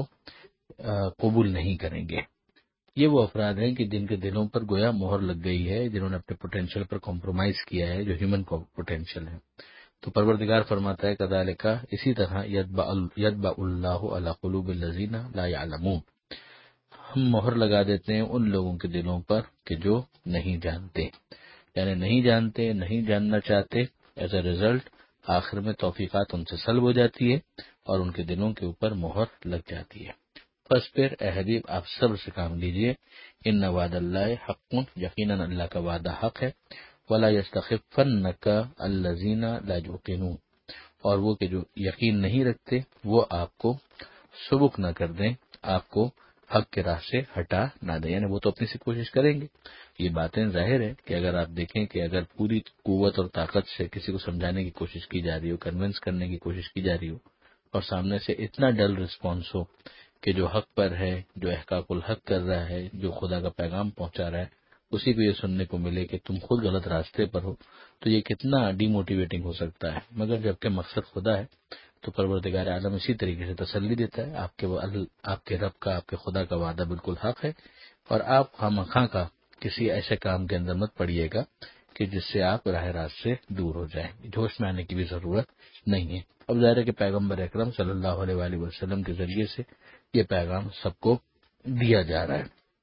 A: قبول نہیں کریں گے۔ یہ وہ افراد ہیں کہ جن کے دلوں پر گویا مہر لگ گئی ہے، جنہوں نے اپنے پوٹینشیل پر کمپرومائز کیا ہے، جو ہیومن پوٹینشیل ہے، تو پروردگار فرماتا ہے کذالک، اسی طرح یتبع یتبع اللہ علی قلوب الذین لا یعلمون، ہم مہر لگا دیتے ہیں ان لوگوں کے دلوں پر کہ جو نہیں جانتے، یعنی نہیں جانتے، نہیں جاننا چاہتے، ایز اے ریزلٹ آخر میں توفیقات ان سے سلب ہو جاتی ہے اور ان کے دلوں کے اوپر مہر لگ جاتی ہے۔ بس پھر اے حبیب آپ صبر سے کام لیجئے، ان وعد اللہ حق، یقیناً اللہ کا وعدہ حق ہے، ولا یستخفنک الذین لا یوقنون، اور وہ کہ جو یقین نہیں رکھتے وہ آپ کو سبک نہ کر دیں، آپ کو حق کے راہ سے ہٹا نہ دیں، یعنی وہ تو اپنی سے کوشش کریں گے۔ یہ باتیں ظاہر ہے کہ اگر آپ دیکھیں کہ اگر پوری قوت اور طاقت سے کسی کو سمجھانے کی کوشش کی جا رہی ہو، کنونس کرنے کی کوشش کی جا رہی ہو، اور سامنے سے اتنا ڈل رسپانس ہو کہ جو حق پر ہے، جو احقاق الحق کر رہا ہے، جو خدا کا پیغام پہنچا رہا ہے، اسی کو یہ سننے کو ملے کہ تم خود غلط راستے پر ہو، تو یہ کتنا ڈی موٹیویٹنگ ہو سکتا ہے۔ مگر جبکہ مقصد خدا ہے تو پروردگار عالم اسی طریقے سے تسلی دیتا ہے، آپ کے آپ کے رب کا، آپ کے خدا کا وعدہ بالکل حق ہے، اور آپ خواہ کا کسی ایسے کام کے اندر مت پڑیے گا کہ جس سے آپ راہ راست سے دور ہو جائیں، جوش میں آنے کی بھی ضرورت نہیں ہے۔ اب ظاہر ہے کہ پیغمبر اکرم صلی اللہ علیہ وآلہ وسلم کے ذریعے سے یہ پیغام سب کو دیا جا رہا ہے۔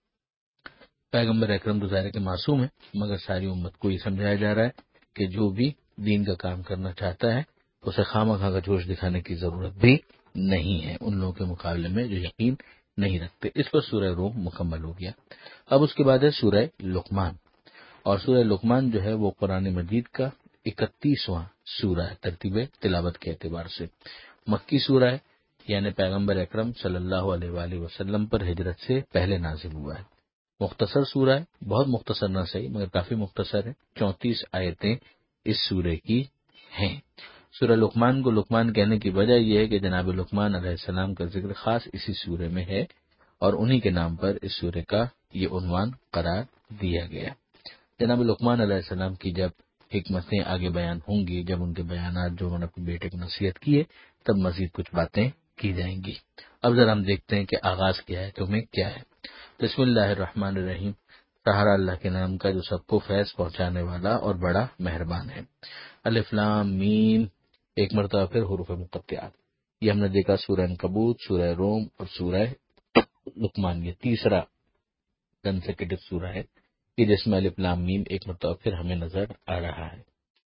A: پیغمبر اکرم تو ظاہر ہے کہ معصوم ہے، مگر ساری امت کو یہ سمجھایا جا رہا ہے کہ جو بھی دین کا کام کرنا چاہتا ہے اسے خواہ خواہ کا جوش دکھانے کی ضرورت بھی نہیں ہے ان لوگوں کے مقابلے میں جو یقین نہیں رکھتے۔ اس پر سورہ روم مکمل ہو گیا۔ اب اس کے بعد ہے سورہ لقمان، اور سورہ لقمان جو ہے وہ قرآن مجید کا اکتیسواں سورہ ہے ترتیب تلاوت کے اعتبار سے، مکی سورہ ہے، یعنی پیغمبر اکرم صلی اللہ علیہ وآلہ وسلم پر ہجرت سے پہلے نازل ہوا ہے۔ مختصر سورہ ہے، بہت مختصر نہ صحیح مگر کافی مختصر ہے، چونتیس آیتیں اس سورہ کی ہیں۔ سورہ لقمان کو لقمان کہنے کی وجہ یہ ہے کہ جناب لقمان علیہ السلام کا ذکر خاص اسی سورہ میں ہے، اور انہی کے نام پر اس سورہ کا یہ عنوان قرار دیا گیا۔ جناب لقمان علیہ السلام کی جب حکمتیں آگے بیان ہوں گی، جب ان کے بیانات جو انہوں نے اپنے بیٹے کو نصیحت کی ہے، تب مزید کچھ باتیں کی جائیں گی۔ اب ذرا ہم دیکھتے ہیں کہ آغاز کیا ہے، تمہیں کیا ہے۔ بسم اللہ الرحمن الرحیم، سہارا اللہ کے نام کا جو سب کو فیض پہنچانے والا اور بڑا مہربان ہے۔ الف لام میم، ایک مرتبہ پھر حروف مقطعات۔ یہ ہم نے دیکھا سورہ عنکبوت، سورہ روم اور سورہ لقمان، یہ تیسرا کنسیکیٹو سورہ ہے کہ جس میں الف لام میم ایک مرتبہ پھر ہمیں نظر آ رہا ہے۔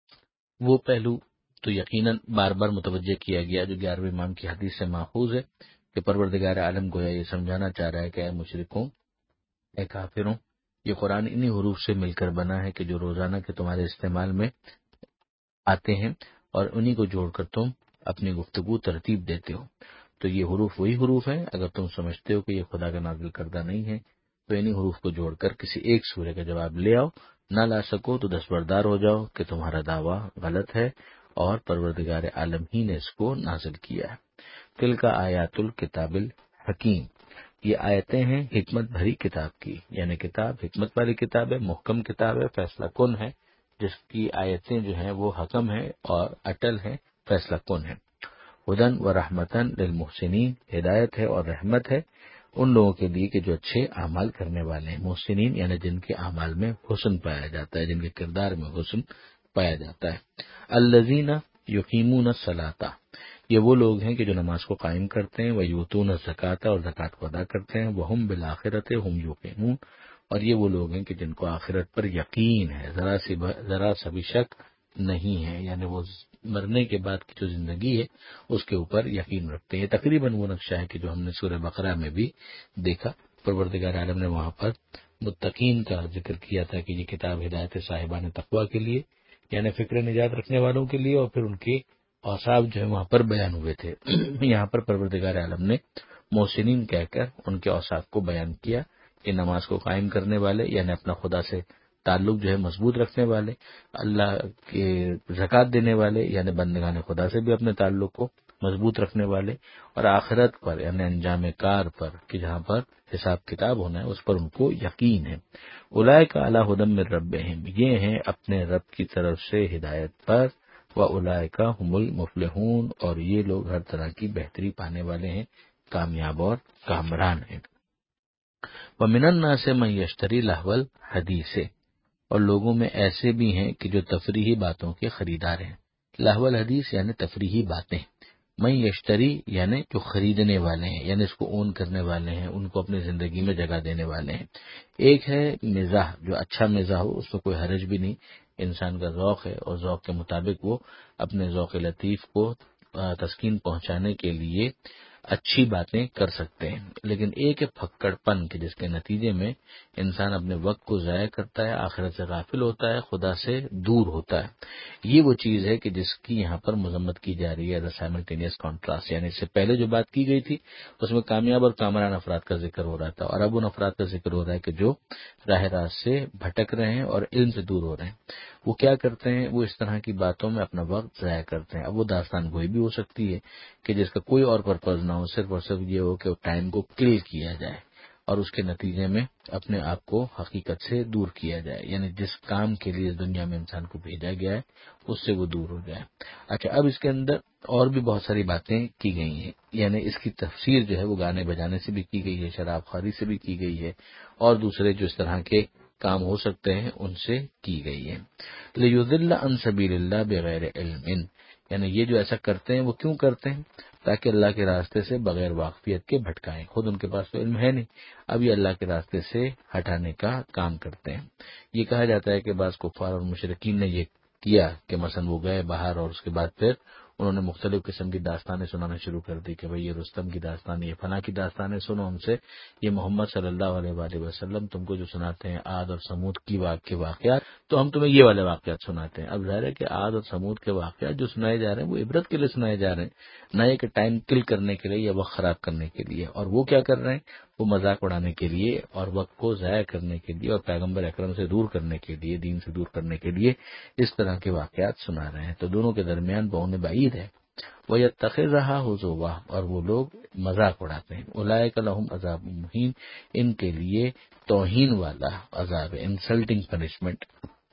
A: وہ پہلو تو یقیناً بار بار متوجہ کیا گیا جو گیارہویں امام کی حدیث سے ماخوذ ہے کہ پروردگار عالم گویا یہ سمجھانا چاہ رہا ہے کہ اے مشرکوں، اے کافروں، یہ قرآن انہی حروف سے مل کر بنا ہے کہ جو روزانہ کے تمہارے استعمال میں آتے ہیں، اور انہی کو جوڑ کر تم اپنی گفتگو ترتیب دیتے ہو۔ تو یہ حروف وہی حروف ہیں، اگر تم سمجھتے ہو کہ یہ خدا کا نازل کردہ نہیں ہے تو انہی حروف کو جوڑ کر کسی ایک سورہ کا جواب لے آؤ، نہ لا سکو تو دستبردار ہو جاؤ کہ تمہارا دعویٰ غلط ہے اور پروردگار عالم ہی نے اس کو نازل کیا ہے۔ تل کا آیات الکتاب الحکیم، یہ آیتیں ہیں حکمت بھری کتاب کی، یعنی کتاب حکمت والی کتاب ہے، محکم کتاب ہے، فیصلہ کن ہے، جس کی آیتیں جو ہیں وہ حکم ہیں اور اٹل ہیں، فیصلہ کن ہیں۔ ہدن و رحمتن للمحسنین، ہدایت ہے اور رحمت ہے ان لوگوں کے لیے کہ جو اچھے اعمال کرنے والے ہیں۔ محسنین یعنی جن کے اعمال میں حسن پایا جاتا ہے، جن کے کردار میں حسن پایا جاتا ہے۔ الذین یقیمون الصلاۃ، یہ وہ لوگ ہیں کہ جو نماز کو قائم کرتے ہیں، ویؤتون الزکوٰۃ، اور زکوٰۃ کو ادا کرتے ہیں، وہم بالآخرۃ ہم یوقنون، اور یہ وہ لوگ ہیں کہ جن کو آخرت پر یقین ہے، ذرا سی ذرا سا بھی شک نہیں ہے، یعنی وہ مرنے کے بعد کی جو زندگی ہے اس کے اوپر یقین رکھتے ہیں۔ تقریباً وہ نقشہ ہے کہ جو ہم نے سورہ بقرہ میں بھی دیکھا، پروردگار عالم نے وہاں پر متقین کا ذکر کیا تھا کہ یہ کتاب ہدایت صاحبان تقویٰ کے لیے، یعنی فکر نجات رکھنے والوں کے لیے، اور پھر ان کے اوصاف جو ہے وہاں پر بیان ہوئے تھے۔ یہاں پر پروردگار عالم نے محسنین کہہ کر ان کے اوصاف کو بیان کیا کہ نماز کو قائم کرنے والے، یعنی اپنا خدا سے تعلق جو ہے مضبوط رکھنے والے، اللہ کے زکوٰۃ دینے والے، یعنی بندگان خدا سے بھی اپنے تعلق کو مضبوط رکھنے والے، اور آخرت پر یعنی انجام کار پر کہ جہاں پر حساب کتاب ہونا ہے اس پر ان کو یقین ہے۔ اولئک علی ھدی من ربہم، یہ ہیں اپنے رب کی طرف سے ہدایت پر، واولئک ھم المفلحون، اور یہ لوگ ہر طرح کی بہتری پانے والے ہیں، کامیاب اور کامران ہیں۔ ومن الناس من یشتری لہو الحدیث، اور لوگوں میں ایسے بھی ہیں کہ جو تفریحی باتوں کے خریدار ہیں، لہو الحدیث یعنی تفریحی باتیں، میں یشتری یعنی جو خریدنے والے ہیں، یعنی اس کو اون کرنے والے ہیں، ان کو اپنی زندگی میں جگہ دینے والے ہیں۔ ایک ہے مزاح، جو اچھا مزاح ہو، اس میں کوئی حرج بھی نہیں، انسان کا ذوق ہے اور ذوق کے مطابق وہ اپنے ذوق لطیف کو تسکین پہنچانے کے لیے اچھی باتیں کر سکتے ہیں۔ لیکن ایک ہے پھکڑ پن کہ جس کے نتیجے میں انسان اپنے وقت کو ضائع کرتا ہے، آخرت سے غافل ہوتا ہے، خدا سے دور ہوتا ہے۔ یہ وہ چیز ہے کہ جس کی یہاں پر مذمت کی جا رہی ہے ایز اے سائملٹینیس کانٹراسٹ، یعنی اس سے پہلے جو بات کی گئی تھی اس میں کامیاب اور کامران افراد کا ذکر ہو رہا تھا، اور اب ان افراد کا ذکر ہو رہا ہے کہ جو راہ راست سے بھٹک رہے ہیں اور علم سے دور ہو رہے ہیں۔ وہ کیا کرتے ہیں؟ وہ اس طرح کی باتوں میں اپنا وقت ضائع کرتے ہیں۔ اب وہ داستان گوئی بھی ہو سکتی ہے کہ جس کا کوئی اور پرپز نہ ہو، صرف اور صرف یہ ہو کہ ٹائم کو کل کیا جائے اور اس کے نتیجے میں اپنے آپ کو حقیقت سے دور کیا جائے، یعنی جس کام کے لیے اس دنیا میں انسان کو بھیجا گیا ہے اس سے وہ دور ہو جائے۔ اچھا، اب اس کے اندر اور بھی بہت ساری باتیں کی گئی ہیں، یعنی اس کی تفسیر جو ہے وہ گانے بجانے سے بھی کی گئی ہے، شراب خواری سے بھی کی گئی ہے، اور دوسرے جو اس طرح کے کام ہو سکتے ہیں ان سے کی گئی ہے۔ لیضل عن سبیل اللہ بغیر علم، یعنی یہ جو ایسا کرتے ہیں وہ کیوں کرتے ہیں؟ تاکہ اللہ کے راستے سے بغیر واقفیت کے بھٹکائیں۔ خود ان کے پاس تو علم ہے نہیں، اب یہ اللہ کے راستے سے ہٹانے کا کام کرتے ہیں۔ یہ کہا جاتا ہے کہ بعض کفار اور مشرکین نے یہ کیا کہ مثلا وہ گئے باہر اور اس کے بعد پھر انہوں نے مختلف قسم کی داستانیں سنانا شروع کر دی کہ بھئی یہ رستم کی داستان، یہ فلاں کی داستانیں سنو ان سے، یہ محمد صلی اللہ علیہ وآلہ وسلم تم کو جو سناتے ہیں عاد اور سمود کی واقع واقعات، تو ہم تمہیں یہ والے واقعات سناتے ہیں۔ اب ظاہر ہے کہ عاد اور سمود کے واقعات جو سنائے جا رہے ہیں وہ عبرت کے لیے سنائے جا رہے ہیں، نہ یہ کہ ٹائم کل کرنے کے لیے یا وقت خراب کرنے کے لیے۔ اور وہ کیا کر رہے ہیں؟ وہ مذاق اڑانے کے لیے اور وقت کو ضائع کرنے کے لیے اور پیغمبر اکرم سے دور کرنے کے لیے، دین سے دور کرنے کے لیے اس طرح کے واقعات سنا رہے ہیں۔ تو دونوں کے درمیان بعد بعید ہے۔ وَيَتَّخِذَهَا هُزُوًا، اور وہ لوگ مذاق اڑاتے ہیں۔ أُولَئِكَ لَهُمْ عَذَابٌ مُهِينٌ، ان کے لیے توہین والا عذاب، انسلٹنگ پنشمنٹ۔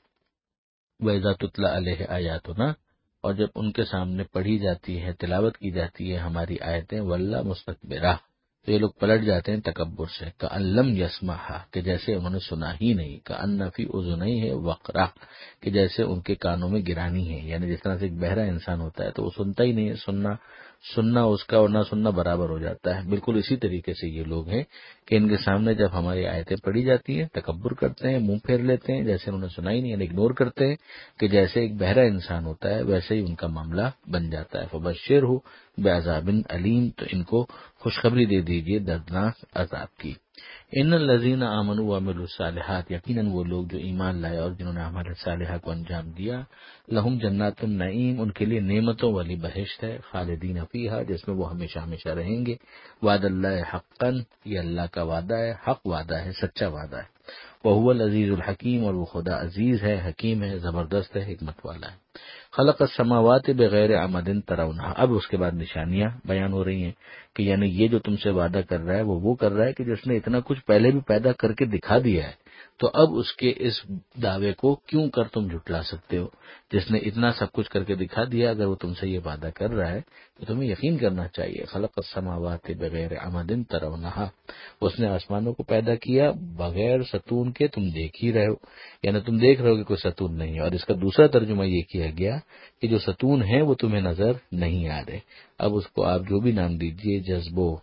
A: وَإِذَا تُتْلَىٰ عَلَيْهِ آيَاتُنَا، اور جب ان کے سامنے پڑھی جاتی ہے، تلاوت کی جاتی ہے ہماری آیتیں، وَلَّا مُسْتَكْبِرًا، تو یہ لوگ پلٹ جاتے ہیں تکبر سے، كأن لم يسمعها، کہ جیسے انہوں نے سنا ہی نہیں، كأن فی اذنیہ وقرا، کہ جیسے ان کے کانوں میں گرانی ہے، یعنی جس طرح سے ایک بہرا انسان ہوتا ہے تو وہ سنتا ہی نہیں ہے، سننا سننا اس کا اور نہ سننا برابر ہو جاتا ہے۔ بالکل اسی طریقے سے یہ لوگ ہیں کہ ان کے سامنے جب ہماری آیتیں پڑھی جاتی ہیں تکبر کرتے ہیں، منہ پھیر لیتے ہیں جیسے انہوں نے سنا ہی نہیں، یعنی اگنور کرتے ہیں کہ جیسے ایک بہرا انسان ہوتا ہے ویسے ہی ان کا معاملہ بن جاتا ہے۔ فبشرہ بعذاب علیم، تو ان کو خوشخبری دے دیجئے دردناک عذاب کی۔ ان الذین آمنوا وعملوا الصالحات، یقیناً وہ لوگ جو ایمان لائے اور جنہوں نے اعمال صالحہ کو انجام دیا، لہم جنات النعیم، ان کے لیے نعمتوں والی بہشت ہے، خالدین فیہا، جس میں وہ ہمیشہ ہمیشہ رہیں گے۔ وعد اللہ حقا، یہ اللہ کا وعدہ ہے، حق وعدہ ہے، سچا وعدہ ہے۔ وہو العزیز الحکیم، اور وہ خدا عزیز ہے، حکیم ہے، زبردست ہے، حکمت والا ہے۔ خلق السماوات بغیر عمد ترونہا، اب اس کے بعد نشانیاں بیان ہو رہی ہیں کہ یعنی یہ جو تم سے وعدہ کر رہا ہے وہ وہ کر رہا ہے کہ جس نے اتنا کچھ پہلے بھی پیدا کر کے دکھا دیا ہے، تو اب اس کے اس دعوے کو کیوں کر تم جھٹلا سکتے ہو؟ جس نے اتنا سب کچھ کر کے دکھا دیا، اگر وہ تم سے یہ وعدہ کر رہا ہے تو تمہیں یقین کرنا چاہیے۔ خلق السماوات بغیر عمد ترونہا، اس نے آسمانوں کو پیدا کیا بغیر ستون کے، تم دیکھ ہی رہے ہو، یعنی تم دیکھ رہے ہو کہ کوئی ستون نہیں ہے۔ اور اس کا دوسرا ترجمہ یہ کیا گیا کہ جو ستون ہیں وہ تمہیں نظر نہیں آ رہے۔ اب اس کو آپ جو بھی نام دیجئے، جذب و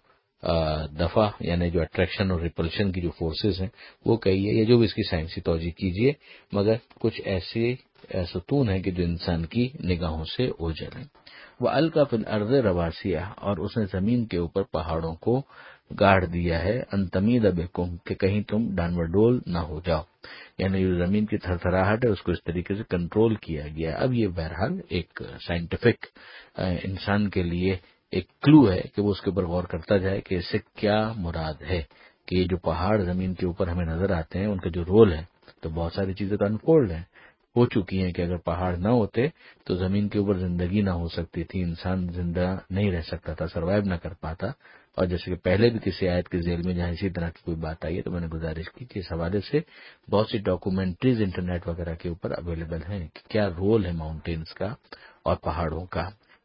A: دفع، یعنی جو اٹریکشن اور ریپلشن کی جو فورسز ہیں وہ کہیے، یا جو بھی اس کی سائنسی توجہ کیجئے، مگر کچھ ایسے ستون ہیں کہ جو انسان کی نگاہوں سے اوجھل ہیں۔ وَأَلْقَىٰ فِي الْأَرْضِ رَوَاسِیَ، اور اس نے زمین کے اوپر پہاڑوں کو گاڑ دیا ہے، ان تمید بکم، کہ کہیں تم ڈانور ڈول نہ ہو جاؤ، یعنی جو زمین کی تھر تھراہٹ ہے اس کو اس طریقے سے کنٹرول کیا گیا ہے۔ اب یہ بہرحال ایک سائنٹیفک انسان کے لیے ایک کلو ہے کہ وہ اس کے اوپر غور کرتا جائے کہ اس سے کیا مراد ہے، کہ یہ جو پہاڑ زمین کے اوپر ہمیں نظر آتے ہیں ان کا جو رول ہے، تو بہت ساری چیزیں تو انفولڈ ہیں، ہو چکی ہیں کہ اگر پہاڑ نہ ہوتے تو زمین کے اوپر زندگی نہ ہو سکتی تھی، انسان زندہ نہیں رہ سکتا تھا، سروائیو نہ کر پاتا۔ اور جیسے کہ پہلے بھی کسی آیت کے ذیل میں جہاں اسی طرح کی کوئی بات آئی ہے تو میں نے گزارش کی کہ اس حوالے سے بہت سی ڈاکومنٹریز انٹرنیٹ وغیرہ کے اوپر اویلیبل ہیں کہ کیا رول ہے ماؤنٹینز کا اور پہاڑوں کا۔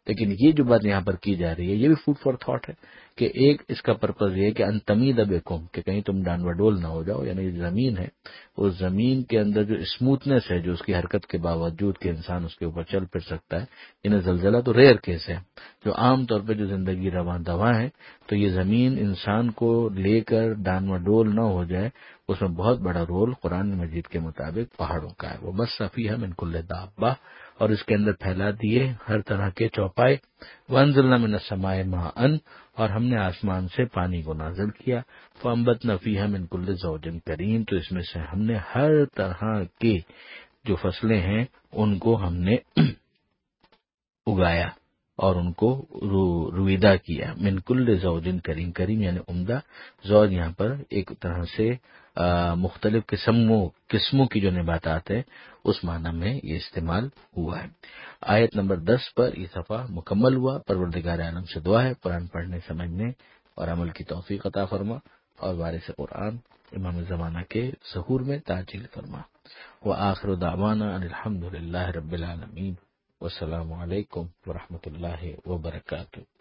A: لیکن یہ جو بات یہاں پر کی جا رہی ہے یہ بھی فوڈ فار تھاٹ ہے کہ ایک اس کا پرپز یہ ہے کہ انتمید بکم، کہ کہیں تم ڈان وڈول نہ ہو جاؤ، یعنی زمین ہے اس زمین کے اندر جو اسموتھنس ہے، جو اس کی حرکت کے باوجود کہ انسان اس کے اوپر چل پھر سکتا ہے، انہیں زلزلہ تو ریئر کیس ہے، جو عام طور پہ جو زندگی رواں دواں ہے، تو یہ زمین انسان کو لے کر ڈان وڈول نہ ہو جائے، اس میں بہت بڑا رول قرآن مجید کے مطابق پہاڑوں کا ہے۔ وہ بس فیہا من کل دابہ، اور اس کے اندر پھیلا دیے ہر طرح کے چوپائے، وانزلنا من السماء ماء، اور ہم نے آسمان سے پانی کو نازل کیا، فانبتنا فیہا من کل زوج کریم، تو اس میں سے ہم نے ہر طرح کے جو فصلیں ہیں ان کو ہم نے اگایا اور ان کو رو رویدہ کیا، من کل زوج کریم، کریم یعنی عمدہ، زوج یہاں پر ایک طرح سے مختلف قسموں قسموں کی جو نباتات ہیں اس معنی میں یہ استعمال ہوا ہے۔ آیت نمبر دس پر یہ صفحہ مکمل ہوا۔ پروردگار عالم سے دعا ہے قرآن پڑھنے، سمجھنے اور عمل کی توفیق عطا فرما، اور وارث قرآن امام زمانہ کے ظہور میں تعجیل فرما۔ وآخر دعوانا ان الحمد للہ رب العالمین، والسلام علیکم ورحمۃ اللہ وبرکاتہ۔